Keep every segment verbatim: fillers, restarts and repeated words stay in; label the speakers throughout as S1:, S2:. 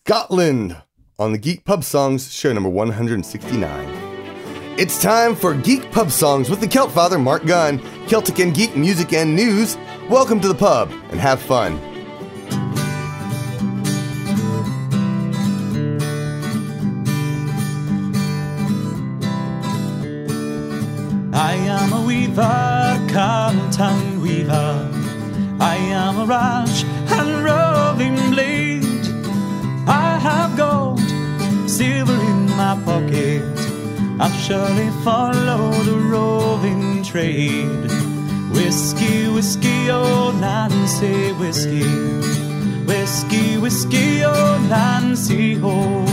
S1: Scotland on the Geek Pub Songs, show number one hundred sixty-nine. It's time for Geek Pub Songs with the Celt Father, Mark Gunn. Celtic and geek music and news. Welcome to the pub and have fun.
S2: I am a weaver, Carlton weaver. I am a rash and roving blade. I have gold, silver in my pocket. I'll surely follow the roving trade. Whiskey, whiskey, oh Nancy, whiskey. Whiskey, whiskey, oh Nancy, oh.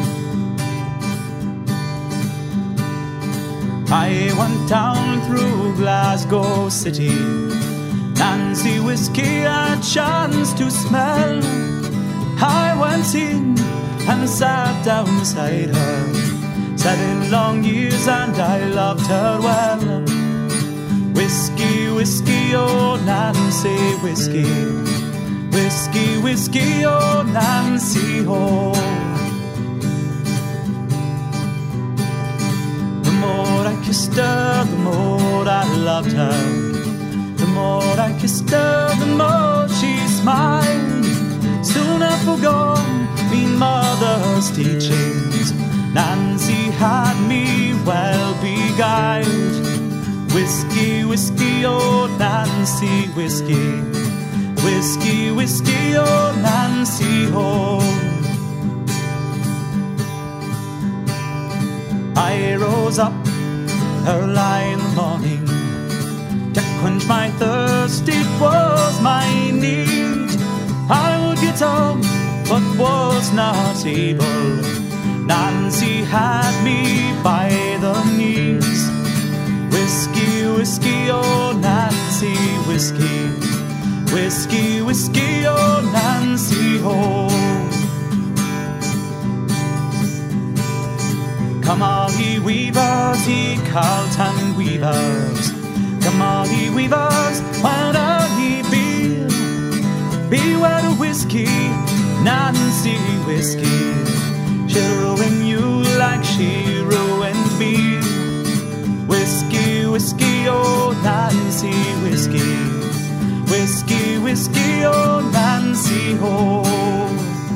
S2: I went down through Glasgow City. Nancy whiskey I chanced to smell. I went in and sat down beside her. Seven long years and I loved her well. Whiskey, whiskey, oh Nancy, whiskey. Whiskey, whiskey, oh Nancy, oh. The more I kissed her, the more I loved her. The more I kissed her, the more she smiled. Soon I forgot me mother's teachings. Nancy had me well beguiled. Whiskey, whiskey, oh Nancy, whiskey. Whiskey, whiskey, oh Nancy, oh. I rose up early in the morning to quench my thirst, it was my need. I would get up, but was not able. Nancy had me by the knees. Whiskey, whiskey, oh Nancy, whiskey. Whiskey, whiskey, oh Nancy, oh. Come all ye weavers, ye Carlton weavers. Come all ye weavers, wherever ye be. Beware the whiskey, Nancy whiskey. She'll ruin you like she ruined me. Whiskey, whiskey, oh Nancy whiskey. Whiskey, whiskey, oh Nancy, oh.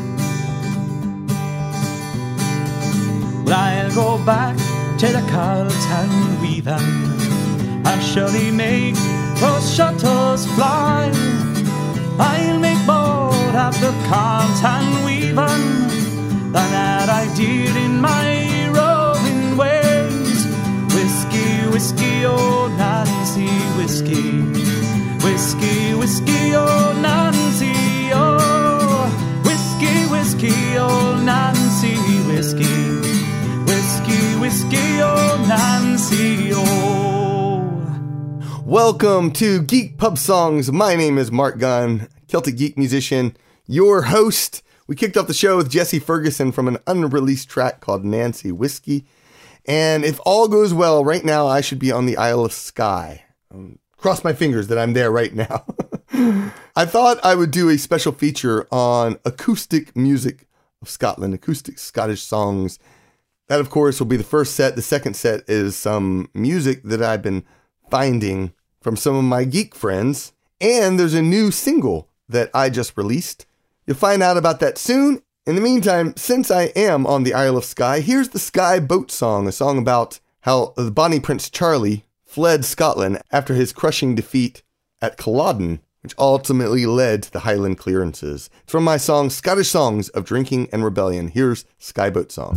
S2: Well, I'll go back to the Carlton weaving. I'll surely make those shuttles fly. I'll make more of the Carlton weaving than that I did in my roving ways. Whiskey, whiskey, oh Nancy, whiskey. Whiskey, whiskey, oh Nancy, oh. Whiskey, whiskey, oh Nancy, whiskey. Whiskey, whiskey, oh Nancy, oh.
S1: Welcome to Geek Pub Songs. My name is Mark Gunn, Celtic geek musician, your host. We kicked off the show with Jesse Ferguson from an unreleased track called Nancy Whiskey. And if all goes well, right now I should be on the Isle of Skye. Um, cross my fingers that I'm there right now. I thought I would do a special feature on acoustic music of Scotland, acoustic Scottish songs. That, of course, will be the first set. The second set is some music that I've been finding from some of my geek friends. And there's a new single that I just released. You'll find out about that soon. In the meantime, since I am on the Isle of Skye, here's the Skye Boat Song, a song about how the Bonnie Prince Charlie fled Scotland after his crushing defeat at Culloden, which ultimately led to the Highland clearances. It's from my song, Scottish Songs of Drinking and Rebellion. Here's Skye Boat Song.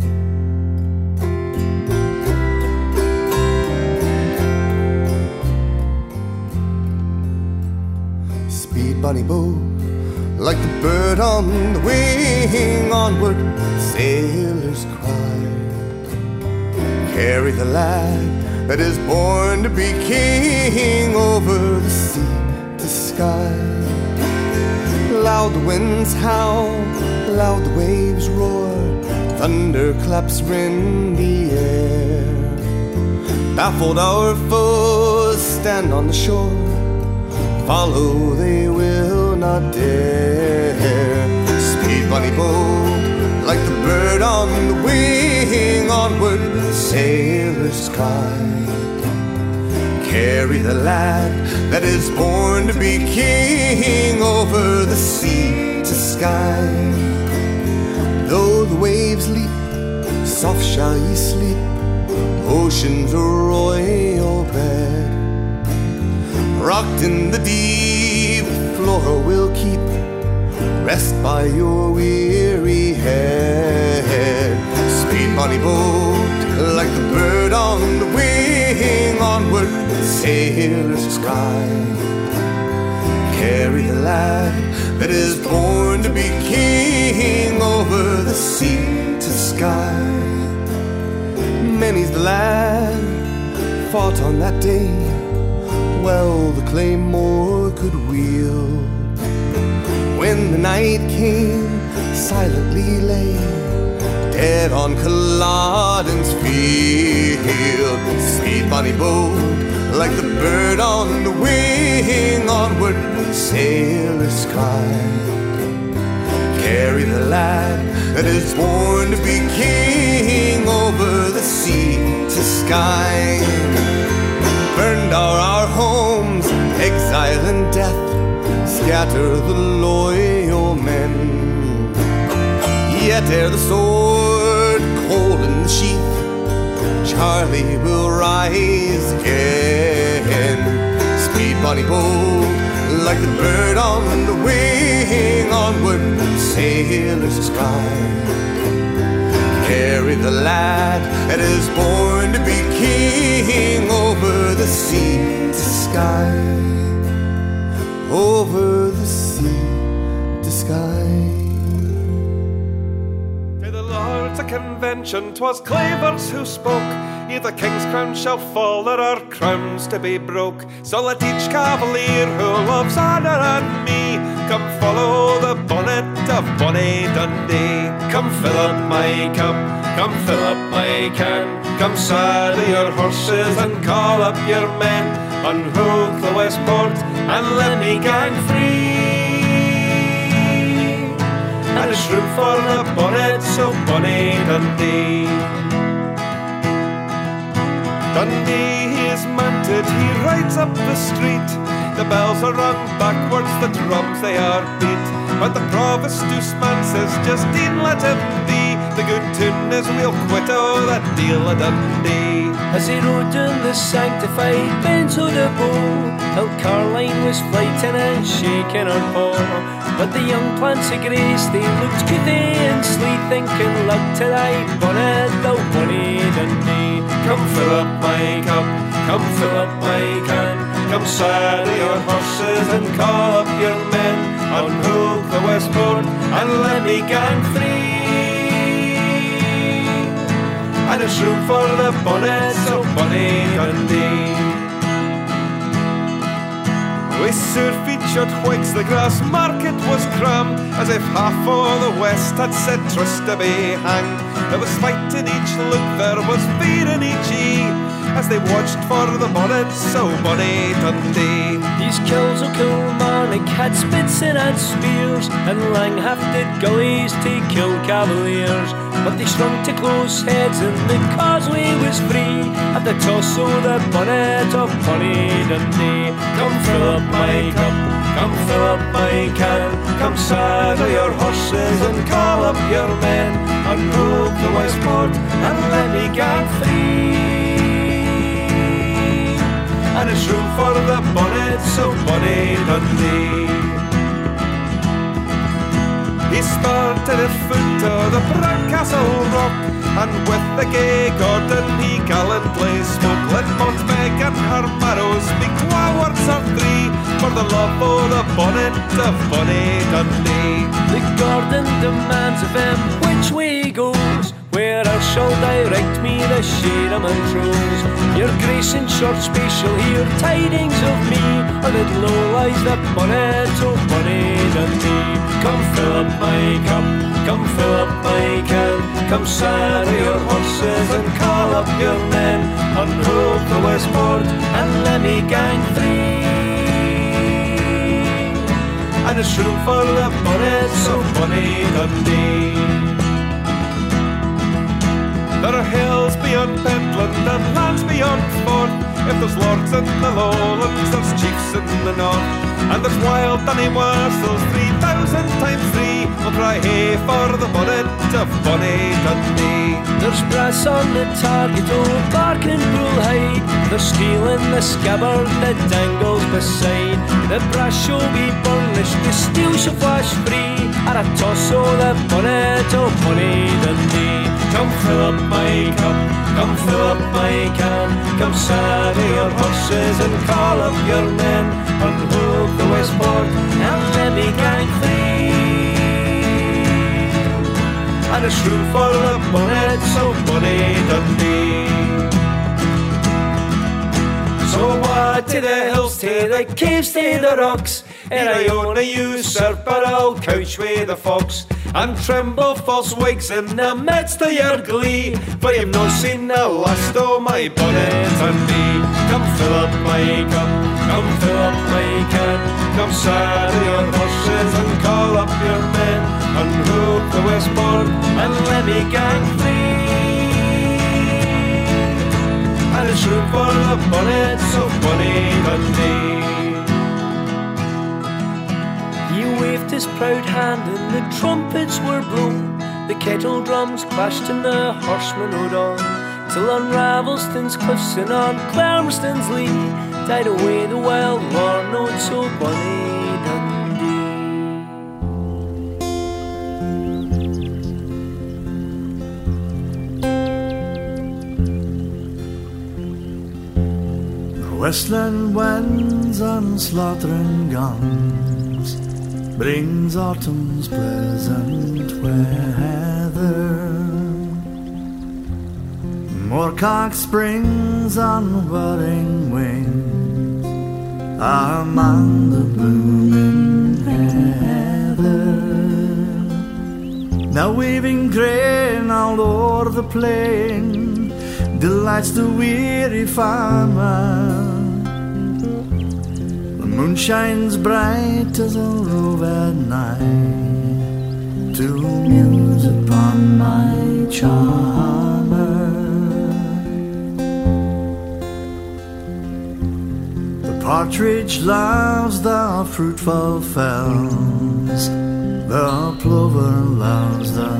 S1: Speed, bonny boat, like the bird on the wing, onward, sailors cry. Carry the lad that is born to be king over the sea to sky. Loud the winds howl, loud the waves roar, thunder claps rend the air. Baffled our foes stand on the shore, follow they will not dare. Speed, bonny boat, bird on the wing, onward, sailors cry. Carry the lad that is born to be king over the sea to sky. Though the waves leap, soft shall ye sleep, ocean's royal bed. Rocked in the deep, Flora will keep rest by your weary head. Speed bonny boat, like the bird on the wing, onward, sailors cry. Carry the lad that is born to be king over the sea to sky. Many's the lad fought on that day, well the claymore could wield. When the night came, silently lay dead on Culloden's field. Speed bonny boat, like the bird on the wing, onward, sailors cry. Carry the lad that is born to be king over the sea to sky. Burned are our homes, exile and death, scatter the loyal men. Yet ere the sword cold in the sheath, Charlie will rise again. Speed bonny boat, like the bird on the wing, onward, sailors cry. Carry the lad that is born to be king over the sea to sky. Over the sea to sky.
S3: To the Lords of Convention, 'twas Clavers who spoke. Ere the king's crown shall fall, there are crowns to be broke. So let each cavalier who loves honour and me come follow the bonnet of bonny Dundee. Come fill up my cup, come fill up my can. Come saddle your horses and call up your men. Unhook the Westport and let me gang free. And there's room for the bonnets of bonny Dundee. Dundee he is mounted, he rides up the street. The bells are rung backwards, the drums they are beat. But the provost douceman says, Justine, let him be. The good tune is we'll quit o' that deal of Dundee.
S4: As he rode down the sanctified Benzo de Bow, till Caroline was flighting and shaking her paw. But the young plants of grace, they looked goothy and slee, thinking, luck to thy bonnet, thou bonny Dundee.
S3: Come fill up my cup, come fill up my can. Come saddle your horses and call up your men. Unhook the Westport and let me gang free. And there's room for the bonnets of bonny Dundee. With sur-featured Whigs the grass market was crammed, as if half o' the West had said trust to be hanged. There was fight in each look, there was fear in each ee, as they watched for the bonnets of bonny Dundee.
S4: These kills o' Kilmarnock had spits and had spears, and lang-hafted gullies to kill cavaliers. But they strung to close heads and the causeway was free at the toss o' the bonnet of bonny Dundee. Come fill up my cup, come fill up my can. Come saddle your horses and call up your men. Unhook the Westport and let me gang free. And there's room for the bonnets of bonny Dundee.
S3: He started at foot of the Castle Rock, and with the gay Gordon he gallantly spoke. Let Montbeg and her marrows speak twa words or three, for the love o' the bonnet of bonny Dundee.
S4: The Gordon demands of him which way he goes, where I shall direct me the shade of Montrose. Your grace in short space shall hear tidings of me, or that low lies the bonnet of bonny Dundee. Come fill up my cup, come fill up my can. Come saddle your horses and call up your men. Unhook the Westport and let me gang free. And there's room for the bonnets of bonny Dundee.
S3: If there's lords in the lowlands, there's chiefs in the north, and there's wild Danny Wassels, three thousand times three, will cry hey for the bonnet of Bonnie Dundee.
S4: There's brass on the target, old bark and bullhide, there's steel in the scabbard that dangles beside. The brass shall be burnished, the steel shall flash free, and a toss o' the bonnet of Bonnie Dundee. Come fill up my cup, come fill up my can, come saddle your horses and call up your men, unhook the westport and let me gang free. And a shrew for the bonnets of Bonnie Dundee. So what to the hills, to the caves, to the rocks, and I own a usurper, I'll couch with the fox, and tremble false wigs in the midst of your glee, for you've not seen the last of my bonnet and me. Come fill up my cup, come fill up my can, come saddle your horses and call up your men, unhook the westport and let me gang free. And a shrew for the bonnets of Bonnie Dundee. He waved his proud hand and the trumpets were blown, the kettle drums clashed and the horsemen rode on, till on Ravelston's cliffs and on Clarmiston's lea died away the wild war notes of Bonnie Dundee.
S5: The westland winds and slaughtering guns brings autumn's pleasant weather. Moorcock springs on whirring wings among the blooming heather. Now waving grain all o'er the plain delights the weary farmer. Moon shines bright as a rove at night to muse upon my charmer. The partridge loves the fruitful fells, the plover loves the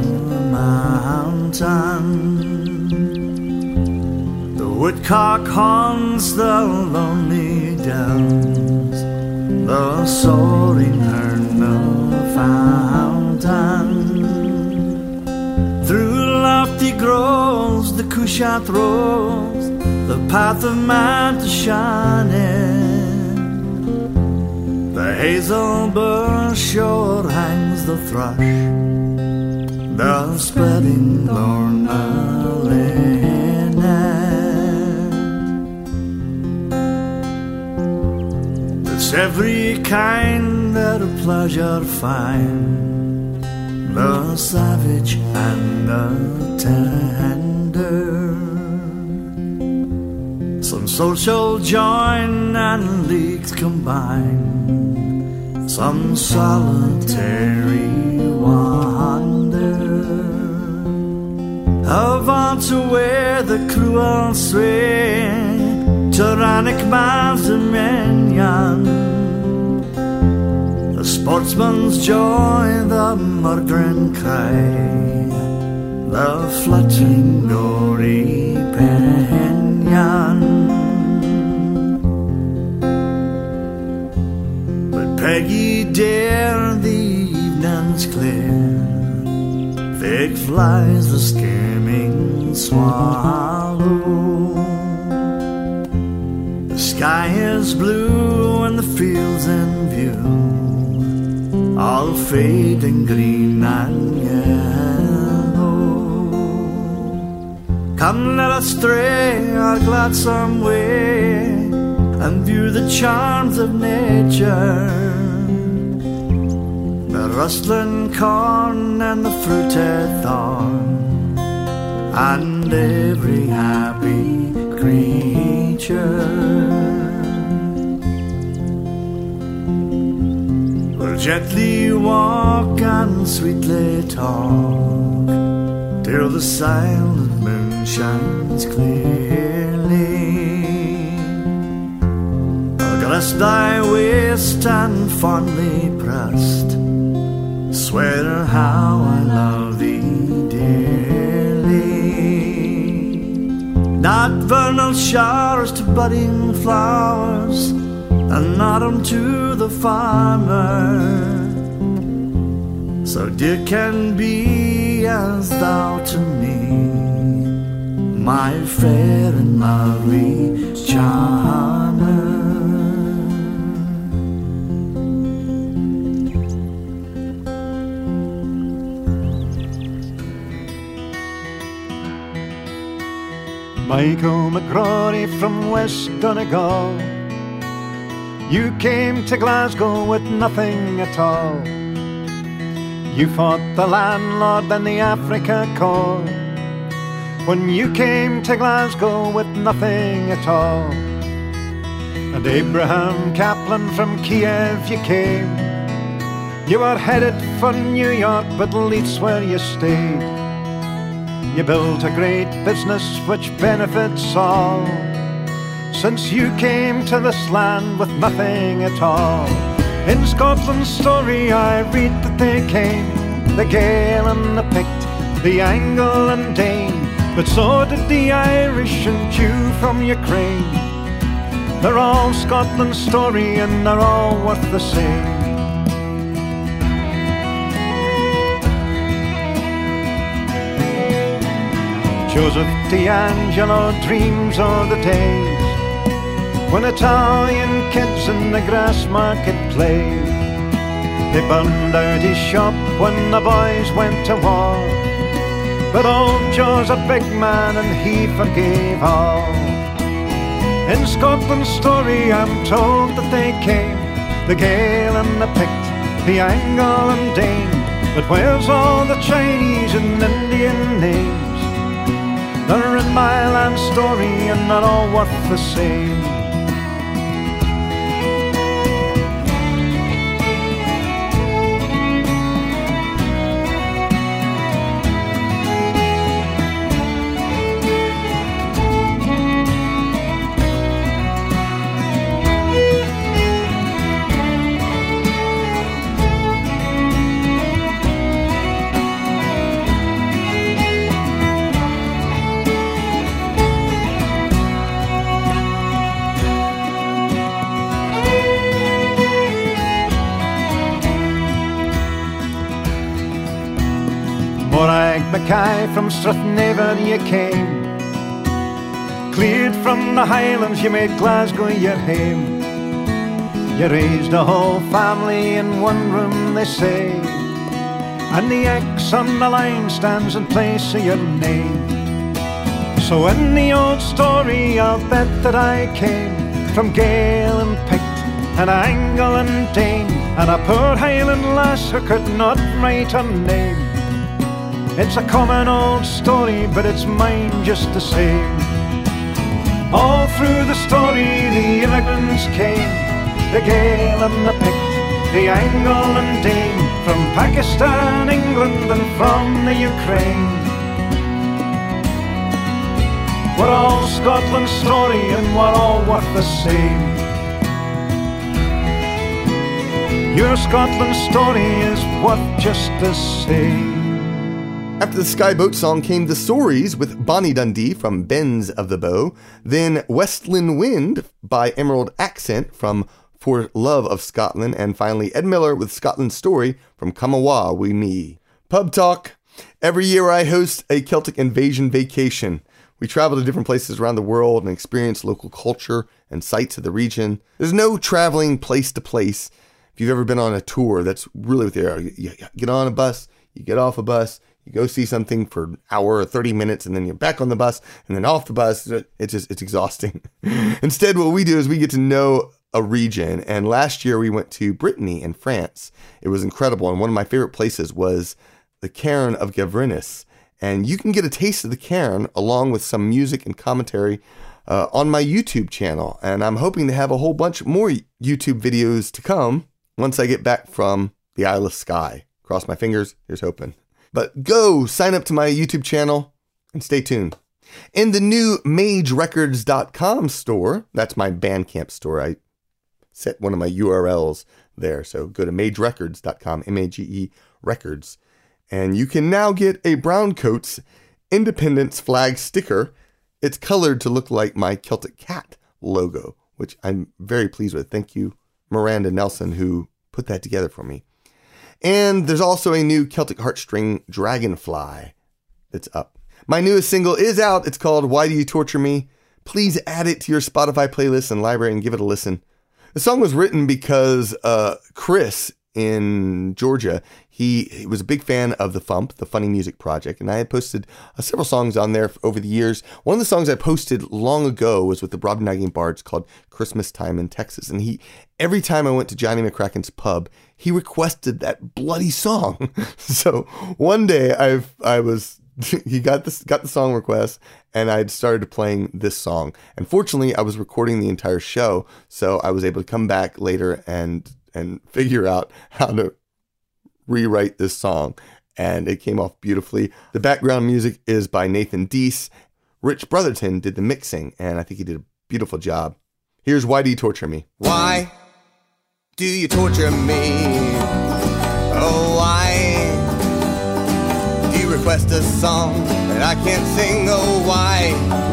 S5: mountain, the woodcock haunts the lonely dells, the soaring hern of fountain. Through lofty groves the cushat roves, the path of man to shine in. The hazel bush shore hangs the thrush, the spreading lorna linnet. It's every kind that a pleasure find, the savage and the tender. Some social join and leagues combine, some solitary wander. Avaunt away the cruel sway, tyrannic man's dominion. The sportsman's joy, the murdering cry, the fluttering gory pinion. But Peggy dear, the evening's clear, vague flies the skimming swallow. The sky is blue and the fields in view, all fading green and yellow. Come let us stray our gladsome way and view the charms of nature, the rustling corn and the fruited thorn, and every happy creature. We'll gently walk and sweetly talk till the silent moon shines clearly. press thy waist and fondly pressed, swear how I love thee dearly. Not vernal showers to budding flowers, and not unto the farmer, so dear can be as thou to me, my fair and lovely charmer.
S6: Michael McCrory from West Donegal, you came to Glasgow with nothing at all. You fought the landlord and the Africa Corps. When you came to Glasgow with nothing at all. And Abraham Kaplan from Kiev you came. You were headed for New York, but Leeds where you stayed. You built a great business which benefits all, since you came to this land with nothing at all. In Scotland's story I read that they came, the Gael and the Pict, the Angle and Dane, but so did the Irish and Jew from Ukraine. They're all Scotland's story and they're all worth the same. Joseph D'Angelo dreams of the days when Italian kids in the grass market played. They burned out his shop when the boys went to war, but old Joe's a big man and he forgave all. In Scotland's story I'm told that they came, the Gael and the Pict, the Angle and Dane, but where's all the Chinese and Indian names? They're in my land story and they're all worth the same. Morag Mackay from Strathnaven you came, cleared from the Highlands you made Glasgow your home. You raised a whole family in one room they say, and the X on the line stands in place of your name. So in the old story I'll bet that I came from Gael and Pict and Angle and Dane, and a poor Highland lass who could not write her name. It's a common old story, but it's mine just the same. All through the story the immigrants came, the Gael and the Pict, the Angle and Dane, from Pakistan, England and from the Ukraine. We're all Scotland's story and we're all worth the same. Your Scotland's story is worth just the same.
S1: After the Skyboat song came The Stories with Bonnie Dundee from Bends of the Bow, then Westland Wind by Emerald Accent from For Love of Scotland, and finally Ed Miller with Scotland's Story from Kamawa Wi Me. Pub Talk. Every year I host a Celtic Invasion vacation. We travel to different places around the world and experience local culture and sites of the region. There's no traveling place to place. If you've ever been on a tour, that's really what they are. You get on a bus, you get off a bus, you go see something for an hour or thirty minutes, and then you're back on the bus, and then off the bus. It's just, it's exhausting. Instead, what we do is we get to know a region. And last year we went to Brittany in France. It was incredible. And one of my favorite places was the Cairn of Gavrinis. And you can get a taste of the Cairn along with some music and commentary uh, on my YouTube channel. And I'm hoping to have a whole bunch more YouTube videos to come once I get back from the Isle of Skye. Cross my fingers. Here's hoping. But go sign up to my YouTube channel and stay tuned. In the new mage records dot com store, that's my Bandcamp store. I set one of my U R Ls there. So go to mage records dot com, M A G E records. And you can now get a Browncoats Independence flag sticker. It's colored to look like my Celtic Cat logo, which I'm very pleased with. Thank you, Miranda Nelson, who put that together for me. And there's also a new Celtic Heartstring Dragonfly that's up. My newest single is out. It's called Why Do You Torture Me? Please add it to your Spotify playlist and library and give it a listen. The song was written because uh, Chris in Georgia, he, he was a big fan of the F U M P, the Funny Music Project, and I had posted uh, several songs on there over the years. One of the songs I posted long ago was with the Brobdingnagian Bards called Christmas Time in Texas, and he, every time I went to Johnny McCracken's pub, he requested that bloody song. So one day I've I was he got this got the song request, and I'd started playing this song. And fortunately, I was recording the entire show, so I was able to come back later and and figure out how to rewrite this song, and it came off beautifully. The background music is by Nathan Deese. Rich Brotherton did the mixing, and I think he did a beautiful job. Here's Why Do You Torture Me? Why do you torture me? Oh, why do you request a song that I can't sing? Oh, why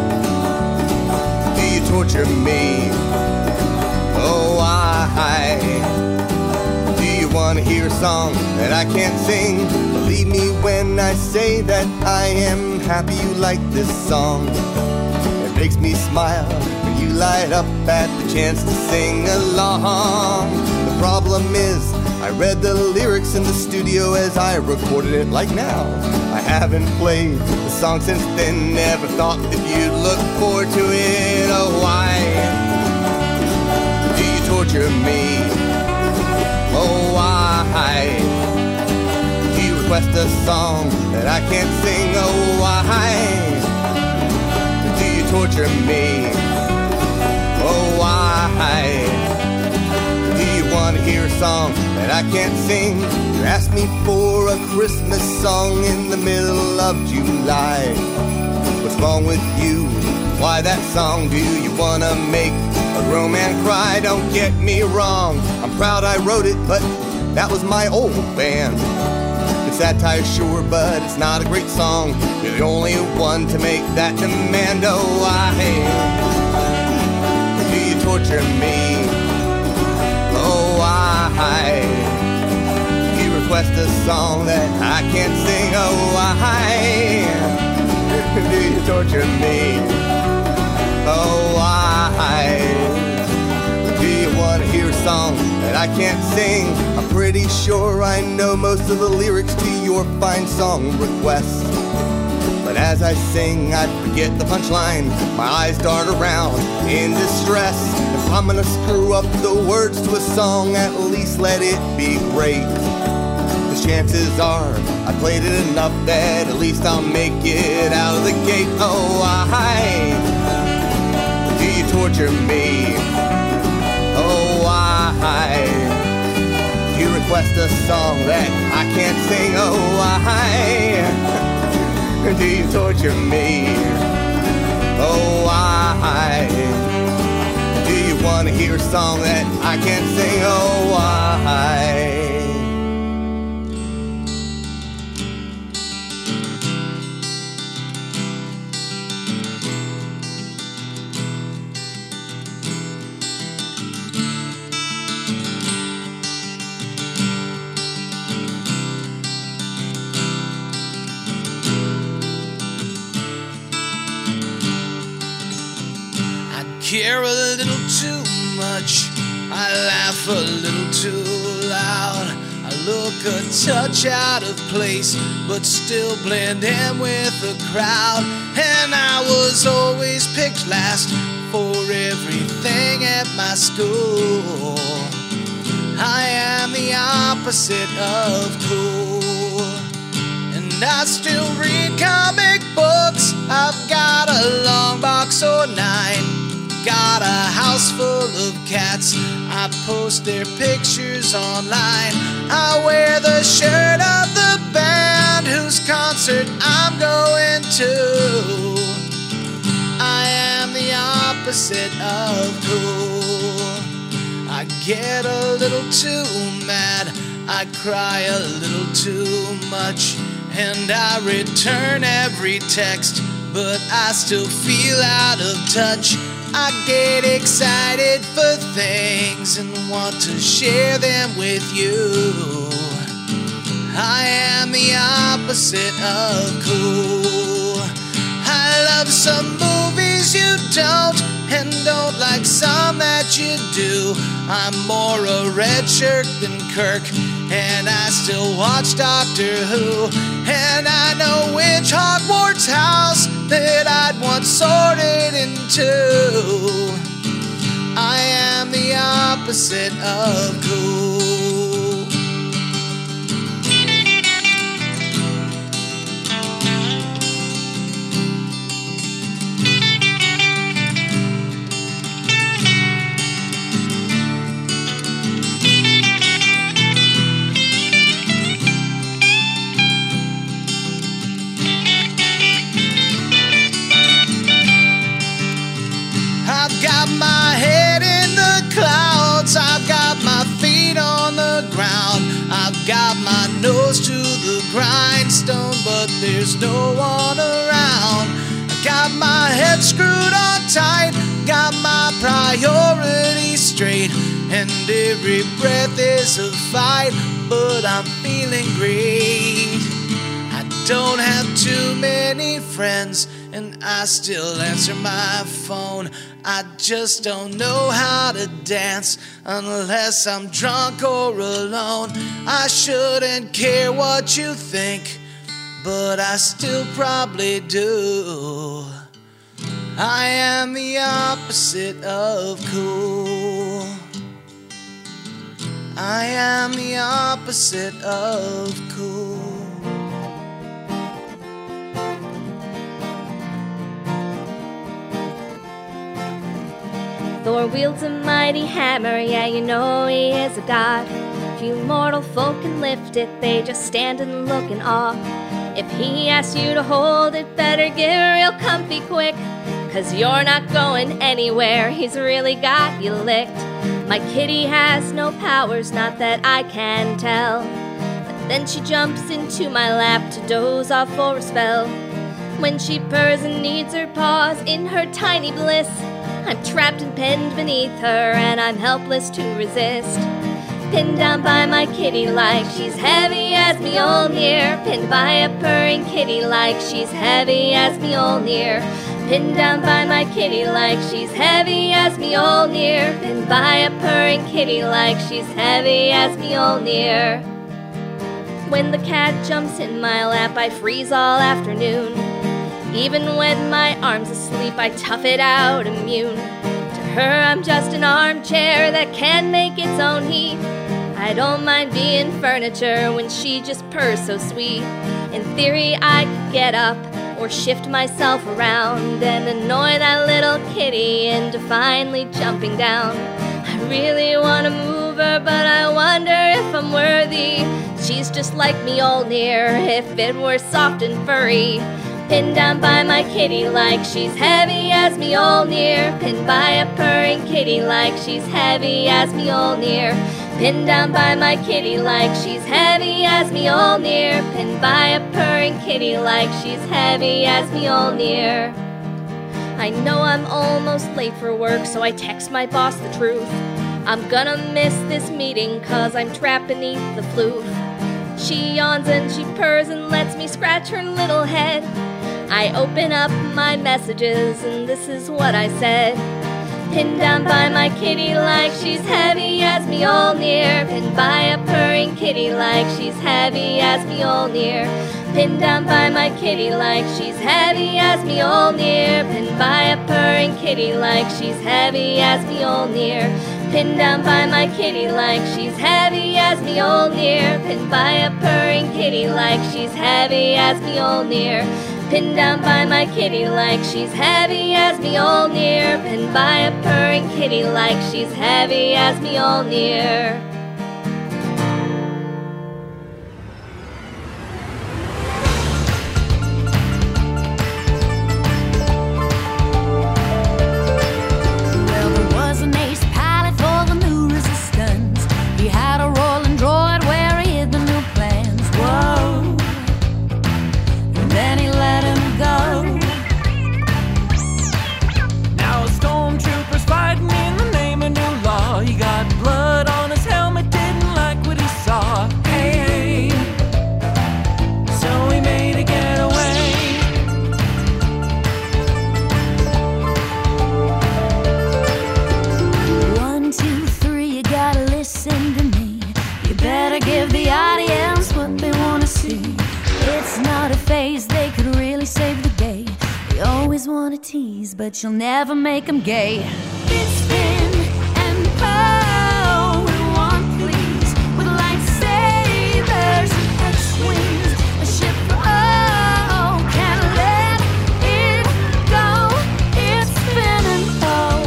S1: do you torture me? Oh, why do you want to hear a song that I can't sing? Believe me when I say that I am happy you like this song. It makes me smile when you light up at the chance to sing along. The problem is I read the lyrics in the studio as I recorded it like now. I haven't played the song since then, never thought that you'd look forward to it. Oh, why do you torture me? Oh, why do you request a song that I can't sing? Oh, why do you torture me? Oh, why do you want to hear a song that I can't sing? You asked me for a Christmas song in the middle of July. What's wrong with you? Why that song? Do you want to make a grown man cry? Don't get me wrong, I'm proud I wrote it, but that was my old band. It's satire, sure, but it's not a great song. You're the only one to make that demand. Oh, why do you torture me? Oh, why do you request a song that I can't sing? Oh, why do you torture me? Oh, why do you want to hear a song that I can't sing? I'm pretty sure I know most of the lyrics to your fine song request. But as I sing, I forget the punchline. My eyes dart around in distress. If I'm gonna screw up the words to a song, at least let it be great. Cause chances are I played it enough that at least I'll make it out of the gate. Oh, why do you torture me? Oh, why do you request a song that I can't sing? Oh, why do you torture me? Oh, why do you want to hear a song that I can't sing? Oh, why?
S7: Care a little too much, I laugh a little too loud, I look a touch out of place, but still blend in with the crowd. And I was always picked last for everything at my school. I am the opposite of cool, and I still read comic books. I've got a long box or nine, got a house full of cats. I post their pictures online. I wear the shirt of the band whose concert I'm going to. I am the opposite of cool. I I get a little too mad, I cry a little too much, and I return every text, but I still feel out of touch. I get excited for things and want to share them with you. I am the opposite of cool. I love some movies you don't, and don't like some that you do. I'm more a red shirt than Kirk, and I still watch Doctor Who. And I know which Hogwarts house that I'd want sorted into. I am the opposite of cool. I've got my head in the clouds, I've got my feet on the ground, I've got my nose to the grindstone, but there's no one around. I got my head screwed on tight, got my priorities straight, and every breath is a fight, but I'm feeling great. I don't have too many friends, and I still answer my phone. I just don't know how to dance unless I'm drunk or alone. I shouldn't care what you think, but I still probably do. I am the opposite of cool. I am the opposite of cool.
S8: Thor wields a mighty hammer, yeah, you know he is a god. Few mortal folk can lift it, they just stand and look in awe. If he asks you to hold it, better get real comfy quick, 'cause you're not going anywhere, he's really got you licked. My kitty has no powers, not that I can tell, but then she jumps into my lap to doze off for a spell. When she purrs and needs her paws in her tiny bliss, I'm trapped and pinned beneath her, and I'm helpless to resist. Pinned down by my kitty like she's heavy as Mjolnir. Pinned by a purring kitty like she's heavy as Mjolnir. Pinned down by my kitty like she's heavy as Mjolnir. Pinned by a purring kitty like she's heavy as Mjolnir. When the cat jumps in my lap, I freeze all afternoon. Even when my arm's asleep, I tough it out immune. To her, I'm just an armchair that can make its own heat. I don't mind being furniture when she just purrs so sweet. In theory, I could get up or shift myself around and annoy that little kitty into finally jumping down. I really want to move her, but I wonder if I'm worthy. She's just like Mjolnir if it were soft and furry. Pinned down by my kitty like she's heavy as Mjolnir. Pinned by a purring kitty like she's heavy as Mjolnir. Pinned down by my kitty like she's heavy as Mjolnir. Pinned by a purring kitty like she's heavy as Mjolnir. I know I'm almost late for work, so I text my boss the truth. I'm gonna miss this meeting 'cause I'm trapped beneath the floof. She yawns and she purrs and lets me scratch her little head. I open up my messages and this is what I said. Pinned down by my kitty like she's heavy as Mjolnir. Pinned by a purring kitty like she's heavy as Mjolnir. Pinned down by my kitty like she's heavy as Mjolnir. Pinned by a purring kitty like she's heavy as Mjolnir. Pinned down by my kitty like she's heavy as Mjolnir. Pinned by a purring kitty like she's heavy as Mjolnir. Pinned down by my kitty like she's heavy as Mjolnir. Pinned by a purring kitty like she's heavy as Mjolnir.
S9: Well, there was an ace pilot for the new resistance. really save the day. They always want to tease, but you'll never make them gay. It's Finn and Poe with one please, with lightsabers and X-wings, a ship for oh, can't let it go. It's Finn and Poe.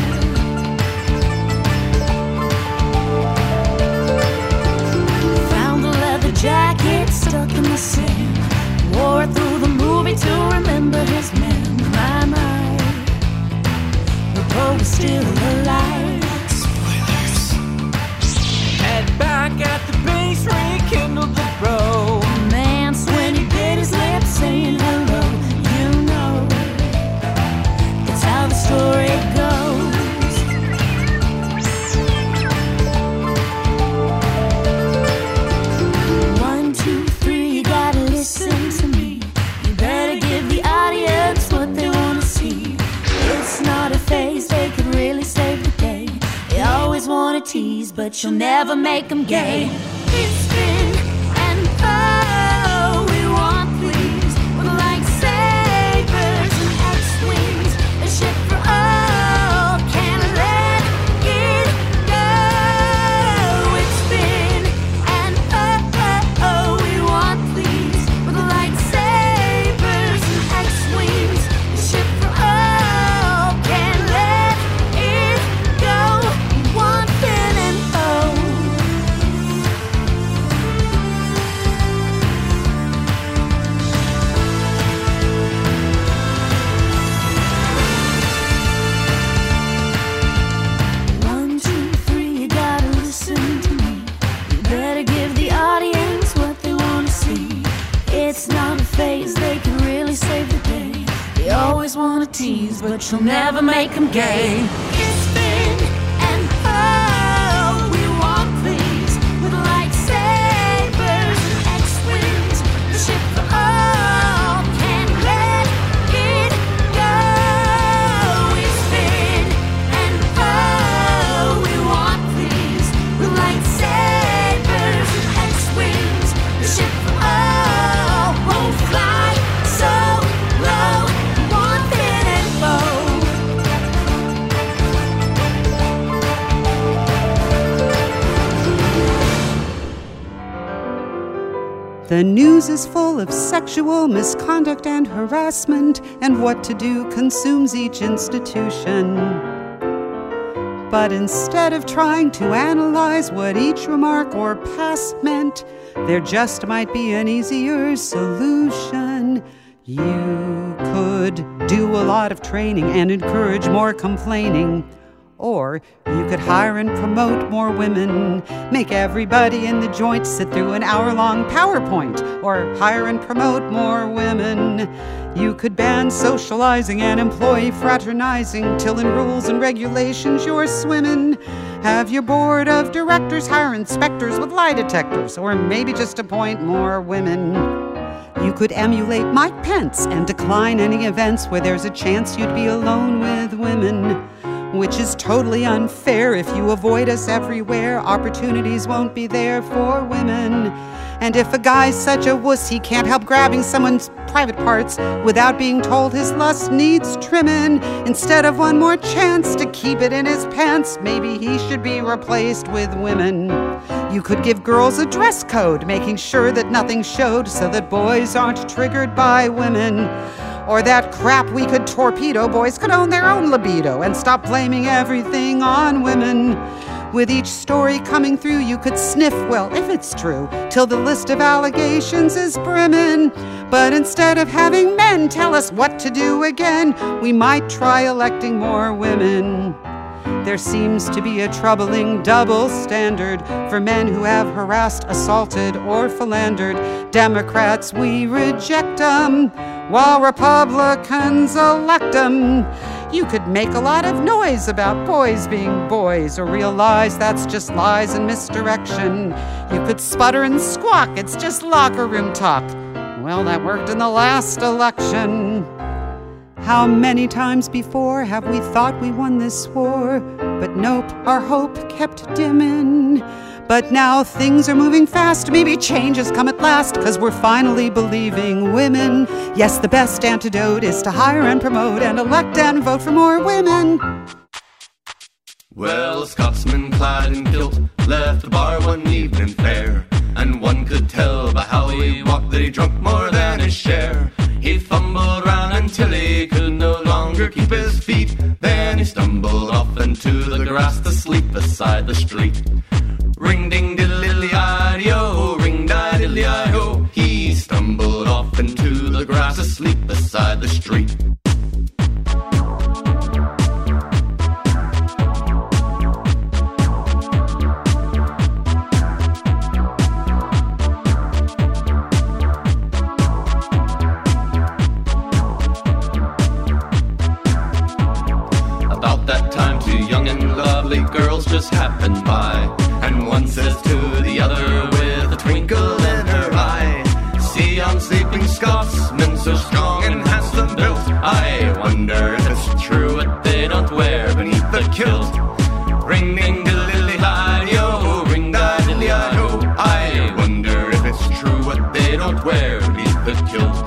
S9: Found a leather jacket stuck in the sand, wore it through the movie to remember his man. My, my, the Poe was still alive.
S2: Spoilers. And back at the base, rekindled the romance
S9: When he bit his lips saying hello, you know, that's how the story goes. One, two, three, you gotta listen to me. You better give the audience what they wanna see. It's not a phase, they could really save the day. They always wanna tease, but you'll never make them gay. It's Finn and Poe, we want please, with lightsabers and X-wings, a ship for all, can't let it go. It's Finn and Poe, we want please, with lightsabers and X-wings, a ship for all, can't let it go. We want Finn and Poe. One, two, three, you gotta listen to me. You better give the audience what they wanna see. It's not a phase, they can really save the day. They always wanna tease, but you'll never make them gay. It's Finn and Poe, we want please, with lightsabers and X-wings, the ship for all, can't let it go. It's Finn and Poe, we want please, with lightsabers and X-wings, the ship for all won't fly so low. We want Finn and Poe.
S10: The news is full of sexual misconduct and harassment, and what to do consumes each institution. But instead of trying to analyze what each remark or pass meant, there just might be an easier solution. You could do a lot of training and encourage more complaining. Or you could hire and promote more women, make everybody in the joint sit through an hour-long PowerPoint, or hire and promote more women. You could ban socializing and employee fraternizing till in rules and regulations you're swimming. Have your board of directors hire inspectors with lie detectors, or maybe just appoint more women. You could emulate Mike Pence and decline any events where there's a chance you'd be alone with women. Which is totally unfair. If you avoid us everywhere, opportunities won't be there for women. And if a guy's such a wuss he can't help grabbing someone's private parts without being told his lust needs trimming, instead of one more chance to keep it in his pants, maybe he should be replaced with women. You could give girls a dress code, making sure that nothing showed so that boys aren't triggered by women. Or that crap we could torpedo, boys could own their own libido and stop blaming everything on women. With each story coming through, you could sniff, well, if it's true, till the list of allegations is brimming. But instead of having men tell us what to do again, we might try electing more women. There seems to be a troubling double standard for men who have harassed, assaulted, or philandered. Democrats, we reject them, while Republicans elect them. You could make a lot of noise about boys being boys, or realize that's just lies and misdirection. You could sputter and squawk, it's just locker room talk. Well, that worked in the last election. How many times before have we thought we won this war? But nope, our hope kept dimming. But now things are moving fast, maybe change has come at last, cause we're finally believing women. Yes, the best antidote is to hire and promote and elect and vote for more women.
S11: Well, a Scotsman clad in kilt left the bar one evening fair, and one could tell by how he walked that he drunk more than his share. He fumbled round until he could no longer keep his feet. Then he stumbled off into the grass to sleep beside the street. Ring ding diddly I-O, ring di diddly I-O. He stumbled off into the grass to sleep beside the street. Girls just happen by, and one says to the other with a twinkle in her eye, see, I'm sleeping Scotsmen so strong and handsome built. I wonder if it's true what they don't wear beneath the kilt. Ring ding diddly hi-yo, ring di diddly hi-ho. I wonder if it's true what they don't wear beneath the kilt.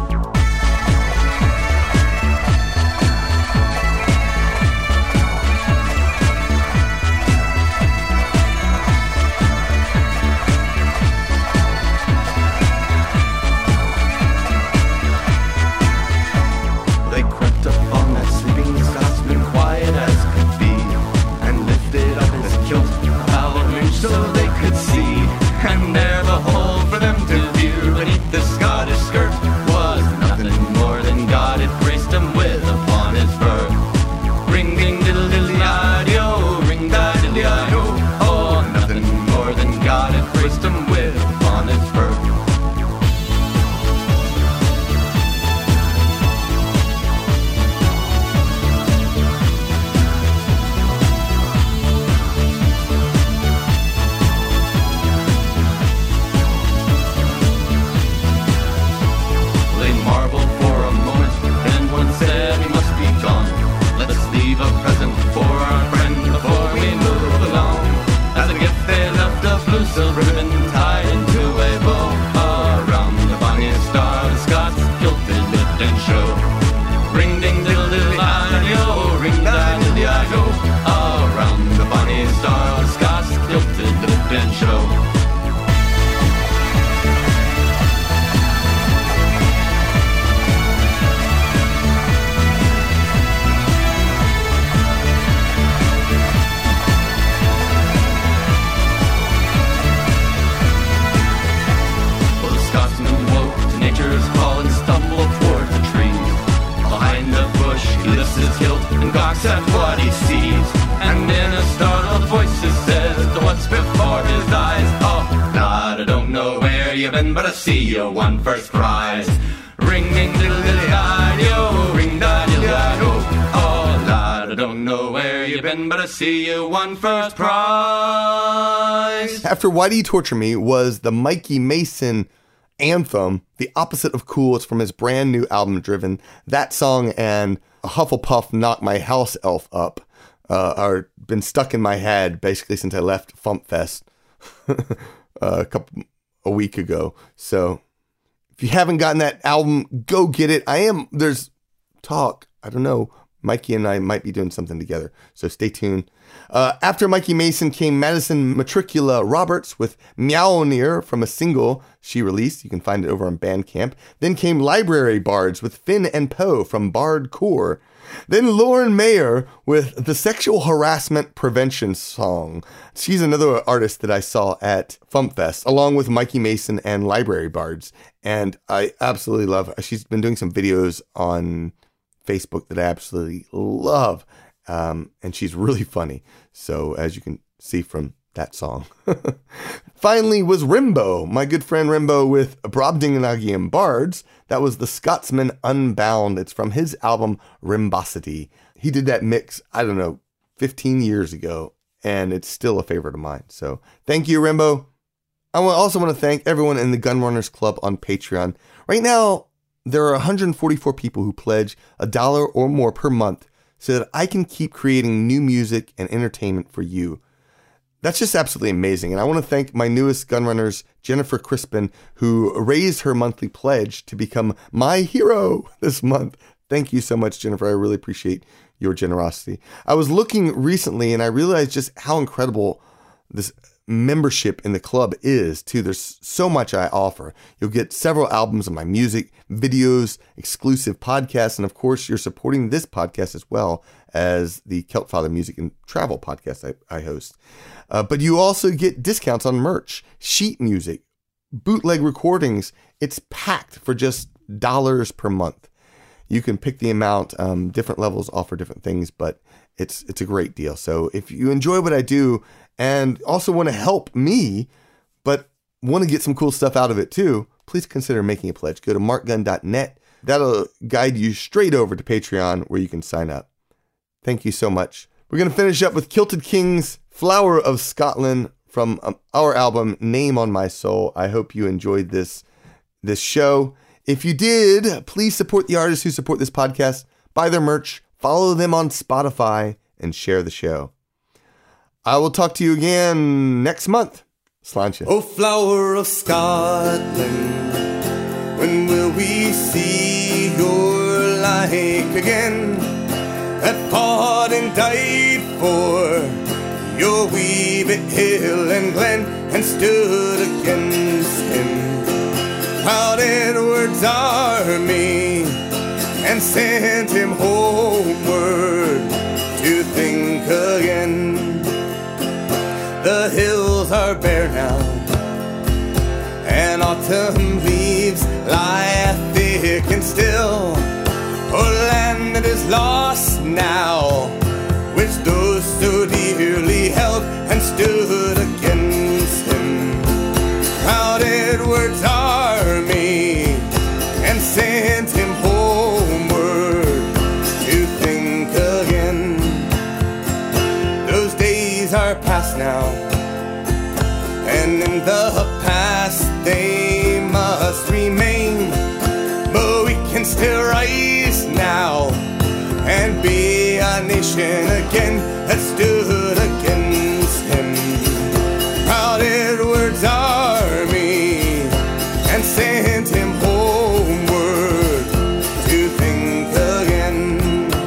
S11: So they could see, and there the hole for them to view beneath the Scottish skirt was nothing more than God had graced him with upon his fur. Ring ding diddle diddly I-O, ring di diddly I-O. Oh, nothing more than God had graced him with upon his fur. Silver ribbon tied into a bow around the bonny star, the Scots kilted lift and show. Ring ding diddle diddly I-O, ring di diddly I-O. Around the bonny star, the Scots kilted lift and show. His kilt and gawks at what he sees, and in a startled voice he says to what's before his eyes, oh, lad, I don't know where you've been, but I see you won first prize. Ring ding diddle diddly I-O, ring da diddly I-O. Oh, lad, I don't know where you've been, but I see you won first prize.
S1: After Why Do You Torture Me was the Mikey Mason anthem, The Opposite of Cool. It's from his brand new album, Driven. That song and Hufflepuff Knock My House Elf Up uh, are been stuck in my head basically since I left FumpFest uh, a couple a week ago. So if you haven't gotten that album, go get it. I am there's talk. I don't know. Mikey and I might be doing something together, so stay tuned. Uh, after Mikey Mason came Madison Matricula Roberts with Meownir from a single she released. You can find it over on Bandcamp. Then came Library Bards with Finn and Poe from Bard Core. Then Lauren Mayer with the Sexual Harassment Prevention Song. She's another artist that I saw at FumpFest, along with Mikey Mason and Library Bards. And I absolutely love her. She's been doing some videos on Facebook that I absolutely love. Um, and she's really funny. So as you can see from that song. Finally was Rimbo, my good friend Rimbo with Brobdingnagian Bards. That was the Scotsman Unbound. It's from his album Rimbosity. He did that mix, I don't know, fifteen years ago, and it's still a favorite of mine. So thank you, Rimbo. I also want to thank everyone in the Gunrunners Club on Patreon. Right now, there are one hundred forty-four people who pledge a dollar or more per month so that I can keep creating new music and entertainment for you. That's just absolutely amazing. And I want to thank my newest Gunrunners, Jennifer Crispin, who raised her monthly pledge to become my hero this month. Thank you so much, Jennifer. I really appreciate your generosity. I was looking recently and I realized just how incredible this membership in the club is too. There's so much I offer. You'll get several albums of my music, videos, exclusive podcasts, and of course you're supporting this podcast as well as the Celt Father Music and Travel podcast I, I host. Uh, but you also get discounts on merch, sheet music, bootleg recordings. It's packed for just dollars per month. You can pick the amount. Um, different levels offer different things, but it's it's a great deal. So if you enjoy what I do and also want to help me, but want to get some cool stuff out of it too, please consider making a pledge. Go to mark gunn dot net. That'll guide you straight over to Patreon where you can sign up. Thank you so much. We're going to finish up with Kilted Kings, Flower of Scotland from um, our album, Name on My Soul. I hope you enjoyed this, this show. If you did, please support the artists who support this podcast, buy their merch, follow them on Spotify, and share the show. I will talk to you again next month. Sláinte.
S11: Oh, flower of Scotland, when will we see your like again? That fought and died for your wee bit hill and glen and stood against him. Proud Edward's army and sent him homeward to think again. The hills are bare now, and autumn leaves lie thick and still. Oh, land that is lost now, which those so dearly held and stood against him. Proud Edward's army and sent him homeward to think again. Those days are past now, and in the past they must remain, but we can still rise now and be a nation again that stood against him. Proud Edward's army and sent him homeward to think again.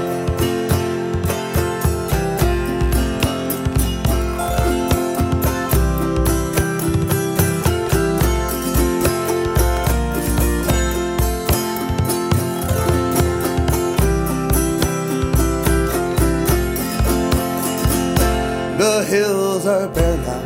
S11: The hills are bare now,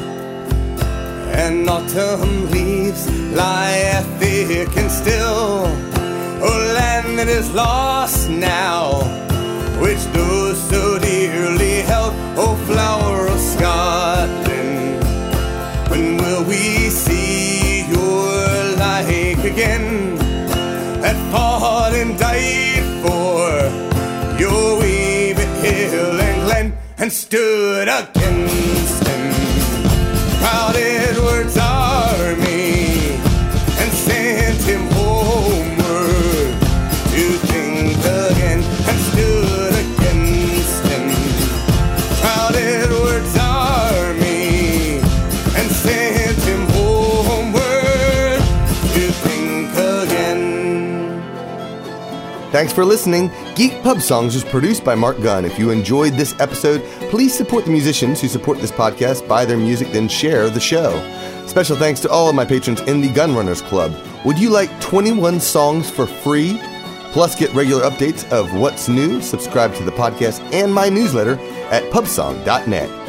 S11: and autumn leaves lie thick and still. Oh, land that is lost now, which those so dearly held. Oh, flower of Scotland, when will we see your like again? That fought and died for your wee bit hill and glen and stood against him. Proud Edward's army and sent him homeward to think again and stood against him. Proud Edward's army and sent him homeward to think again.
S1: Thanks for listening. Geek Pub Songs was produced by Mark Gunn. If you enjoyed this episode, please support the musicians who support this podcast, buy their music, then share the show. Special thanks to all of my patrons in the Gunrunners Club. Would you like twenty-one songs for free? Plus, get regular updates of what's new, subscribe to the podcast and my newsletter at pub song dot net.